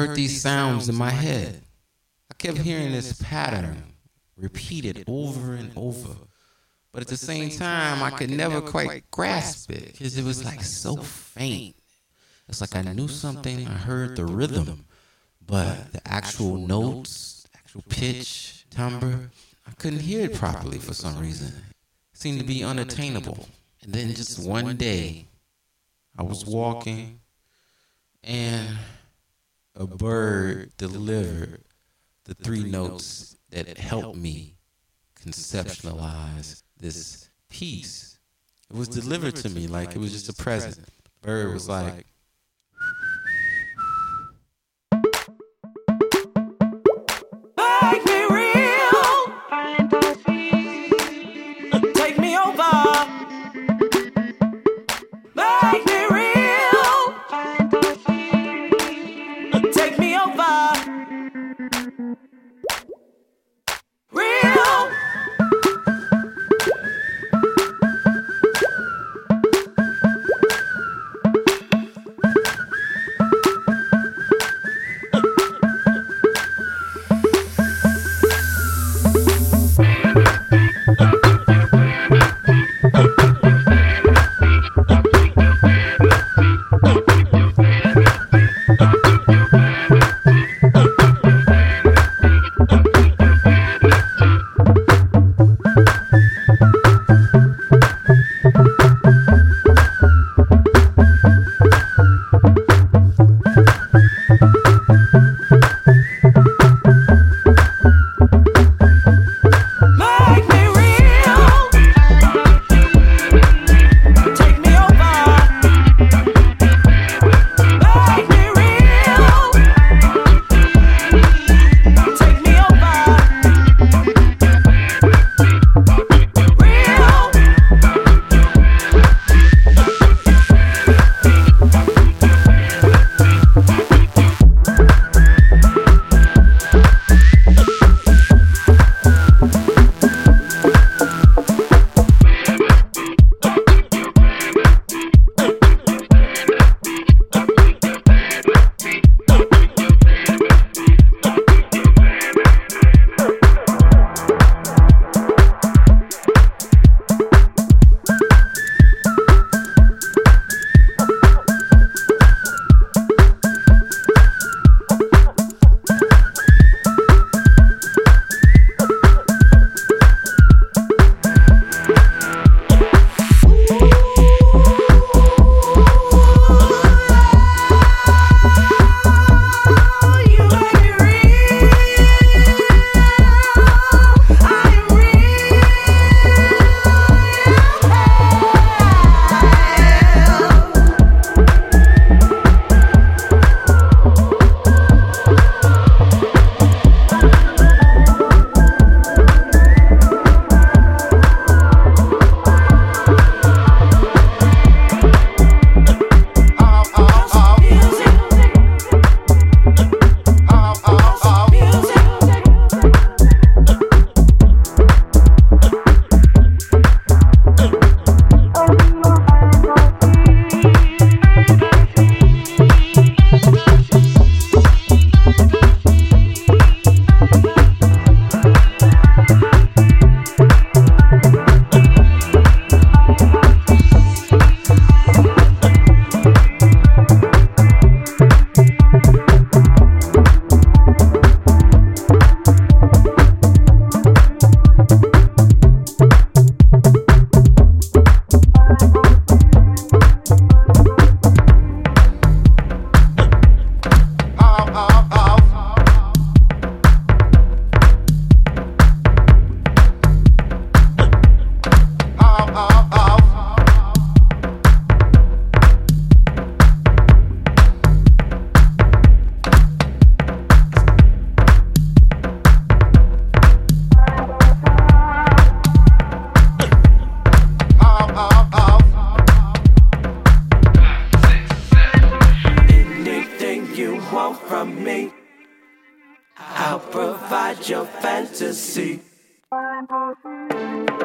heard these sounds in my head. I kept hearing this pattern repeated over and over. But at the same time, I could never quite grasp it because it was like so faint. It's like I knew something, I heard the rhythm, but the actual notes, actual pitch, timbre, I couldn't hear it properly for some reason. It seemed to be unattainable. And then just one day, I was walking and a bird delivered the three notes that helped me conceptualize this piece. It was delivered to me like it was just a present. The bird was like, make me real, take me over, make me real, take me over, real. I'll provide your fantasy.